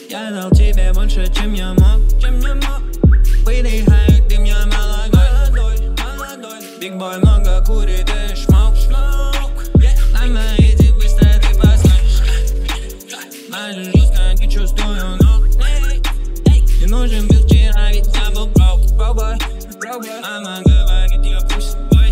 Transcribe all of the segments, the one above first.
Я дал тебе больше, чем я мог. Выдыхай, ты меня молодой. Биг бой много курит и шмок. На мои иди быстро, ты послышь. Наша жизнь, как не чувствую ног. Не нужен был вчера, ведь я был пробой. Мама говорит, я пусть.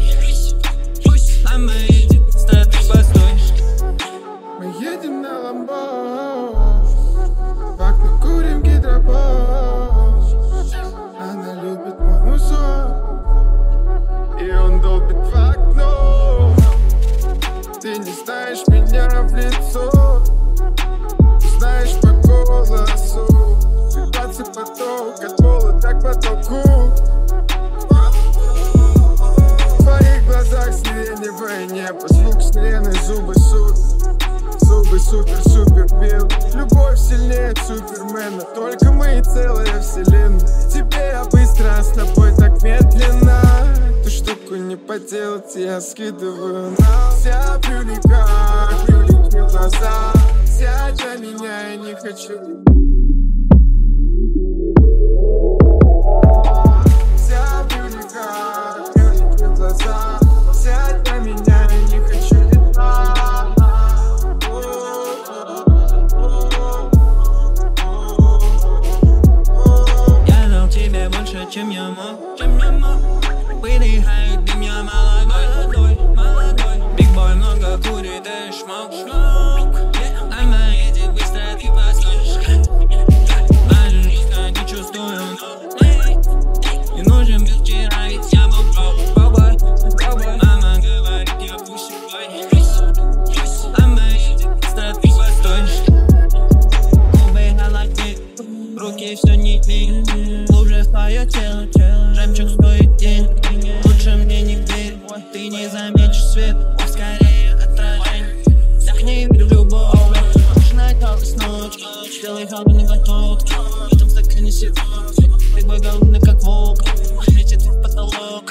На мои иди быстро, ты постой. Мы едем на ламбо, в окна курим гидропон. Она любит мой мусор, и он долбит в окно. Ты не знаешь меня в лицо, ты знаешь по голосу. Сыпаться поток от пола так к потолку. В твоих глазах сиреневое небо, звук сирены, зубы суд. Зубы супер-супер пил. Любовь сильнее супермена, только мы и целая вселенная. Тебе я быстро, а с тобой так медленно. Эту штуку не поделать, я скидываю на вся брюлика, брюлики в глаза. Сядь за меня, я не хочу. Вся брюлика, брюлики в глаза. Сядь за меня, я не хочу. Больше, чем я мог. Выдыхай, ты меня молодой. Биг бой много курит и шмок. На мои иди быстро, ты послышь. Наша жизнь, как не чувствую ног. Не нужен был вчера, ведь я был пробой. Мама говорит, я пусть. На мои иди быстро, ты постой. Губы галактик, руки все нитли. Твое тело, жемчуг стоит день. Лучше мне не верь, ты не заметишь свет. Скорее отражение, вдохни в любовь. Ночная толкость ночь, сделай холодный глоток. В этом стакане секунд, ты бой голодный как волк. Летит в потолок.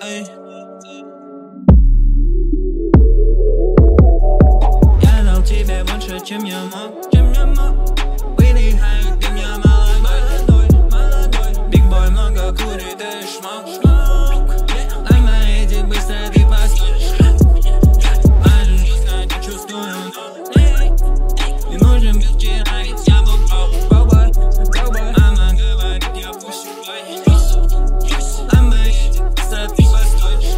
Я дал тебе больше, чем я мог. Выдыхай, ты меня молодой. Биг бой много курит и шмок. На мои иди быстро, ты послышь. Наша жизнь, как не чувствую ног. Не нужен был вчера, ведь я был пробой. Мама говорит, я пусть. На мои иди быстро, ты постой.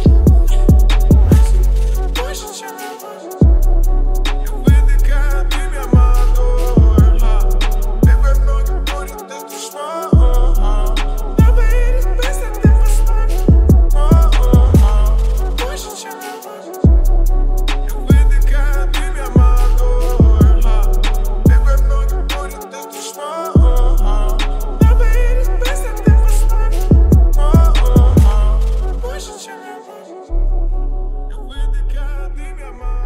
Больше, чем я я выдыхаю, ты меня молодой. Биг бой много курит и шмок. Выдыхай, ты меня молодой.